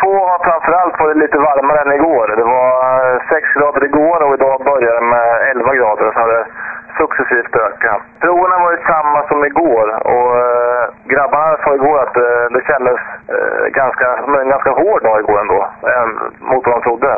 2 har framförallt varit lite varmare än igår. Det var 6 grader igår och idag började det med 11 grader. Så hade successivt ökat. Proverna var ju samma som igår och grabbarna sa igår att det kändes en ganska hård dag igår ändå mot vad de trodde.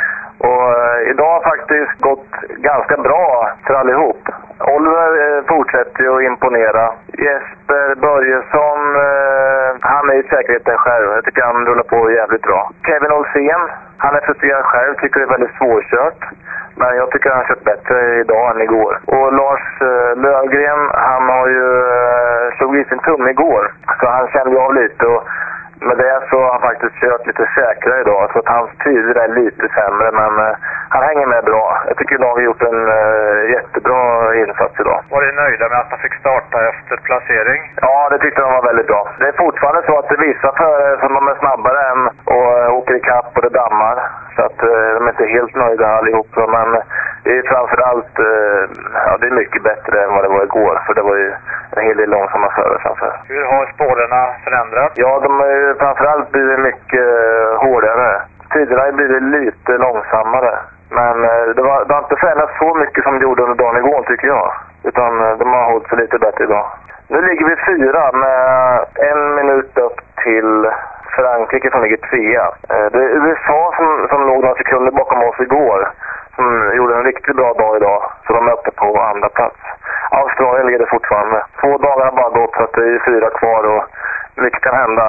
Och idag har faktiskt gått ganska bra för allihop. Oliver fortsätter ju att imponera. Jesper Börjesson, han är i säkerheten själv. Jag tycker han rullar på jävligt bra. Kevin Olsén, han är frustrerad själv. Tycker det är väldigt svårkört. Men jag tycker han har kört bättre idag än igår. Och Lars Lövgren, han har ju slagit i sin tumme igår. Så han kände av lite och med det så har han faktiskt kört lite säkrare idag. Så att hans tider är lite sämre, men han hänger med bra. Jag tycker idag har gjort en jättebra insats idag. Var du nöjda med att han fick starta efter placering? Ja, det tyckte de var väldigt bra. Det är fortfarande så att det är vissa förare som de är snabbare än och åker i kapp och det dammar. Så att de är inte helt nöjda allihop. Men det är framförallt det är mycket bättre än vad det var igår. För det var ju en hel del långsamma förare framför. Hur har spåren förändrats? Ja, de är ju framförallt blivit mycket hårdare. Tiderna har blivit lite långsammare. Men det har inte förändrats så mycket som det gjorde under dagen igår tycker jag. Utan de har hållit sig lite bättre idag. Nu ligger vi 4 med 1 minut upp till Frankrike som ligger 3. Det är USA som låg några sekunder bakom oss igår. Som gjorde en riktigt bra dag idag. Så de är uppe på andra plats. Australien ligger det fortfarande. 2 dagar har bara gått så att det är 4 kvar och mycket kan hända.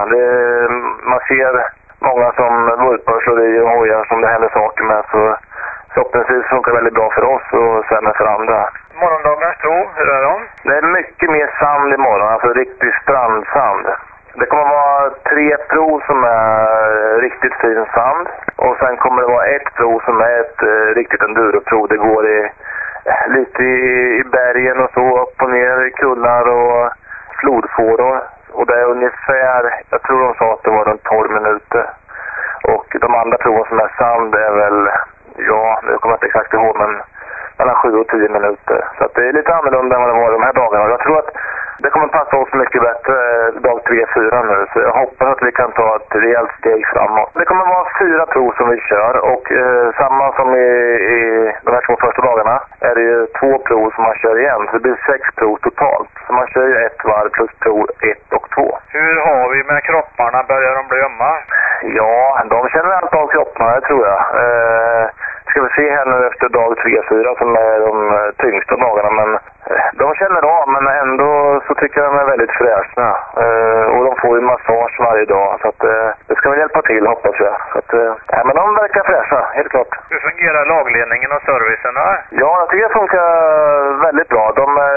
Man ser många som vurpar i och hojar som det händer saker med. Så förhoppningsvis funkar det väldigt bra för oss och sämre för andra. Morgondagens prov, hur är de? Det är mycket mer sand imorgon, alltså riktigt strandsand. Det kommer vara 3 prov som är riktigt fin sand. Och sen kommer det vara ett prov som är ett riktigt enduroprov. Det går lite i bergen och så, upp och ner i kullar och flodfåror. Och det är ungefär, jag tror de sa att det var runt 12 minuter. Och de andra proven som är sand är väl, jag kommer inte exakt ihåg, men mellan 7 och 10 minuter. Så att det är lite annorlunda än vad det var de här dagarna. Jag tror att det kommer passa oss mycket bättre dag 3-4 nu. Så jag hoppas att vi kan ta ett rejält steg framåt. Det kommer vara 4 prov som vi kör. Och samma som i de här 2 första dagarna är det ju 2 prov som man kör igen. Så det blir 6 prov totalt. Så man kör ju 1 varv plus prov 1 och 2. Hur har vi med kropparna? Börjar de bli ömma? Ja, de känner allt av kropparna, det tror jag. Ska vi se här nu efter dag 3-4 som är de tyngsta dagarna, men de känner av, men ändå så tycker jag de är väldigt fräsna. Och de får ju massage varje dag, så att det ska väl hjälpa till, hoppas jag. Så att, men de verkar fräscha, helt klart. Hur fungerar lagledningen och servicen här? Ja, jag tycker det funkar väldigt bra.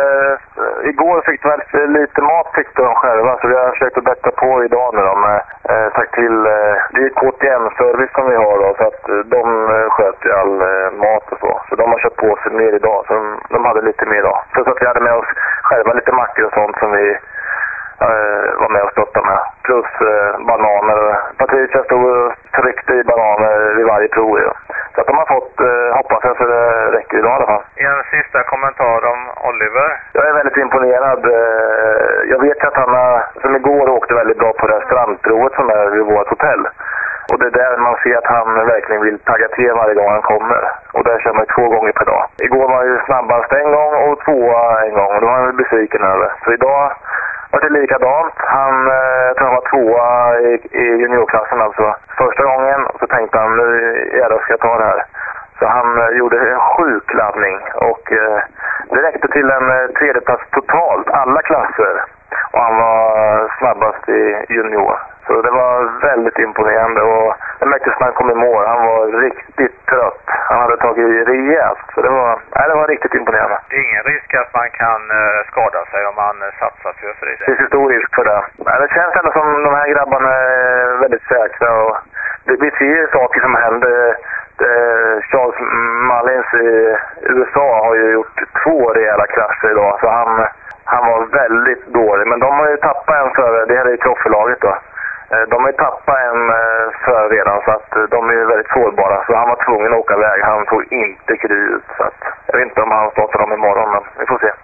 Igår fick de väl lite mat tyckte de själva, så vi har försökt att bättra på idag när de sagt till. Det är KTM-service som vi har då, så att de sköter all mat och så. Så de har köpt på sig mer idag, så de hade lite mer idag. Så att vi hade med oss själva lite mackor och sånt som vi var med och stöttade med. Plus bananer. Patricia stod och tryckte i bananer vid varje prov. Ja. Så att de har fått, hoppas jag, så det räcker idag i alla fall. En sista kommentar om Oliver. Jag är väldigt imponerad. Jag vet att han som igår åkte väldigt bra på det här strandprovet som är vid vårt hotell. Och det är där man ser att han verkligen vill tagga till varje gång han kommer. Och där kör man 2 gånger per dag. Igår var han ju snabbast en gång och 2 en gång. Och då var han besviken över. Så idag var det likadant. Jag tror han var 2 i juniorklassen alltså. Första gången. Och så tänkte han, nu jävlar ska jag ta det här. Så han gjorde en sjuk laddning. Och det räckte till en 3:e plats totalt. Alla klasser. Och han var snabbast i junior. Så det var väldigt imponerande och det märktes när han kom i mål. Han var riktigt trött. Han hade tagit rejält. Så det var riktigt imponerande. Det är ingen risk att man kan skada sig om man satsar för det? Det finns stor risk för det. Men det känns ändå som de här grabbarna är väldigt säkra. Och vi ser saker som händer. Charles Mullins i USA har ju gjort 2 rejäla krascher idag. Så han var väldigt dålig. Men de har ju tappat en förare. Det här är ju trofélaget då. De har ju tappat en förare redan, så att de är väldigt sårbara. Så han var tvungen att åka iväg. Han tog inte kryt. Så att, jag vet inte om han startar dem imorgon, men vi får se.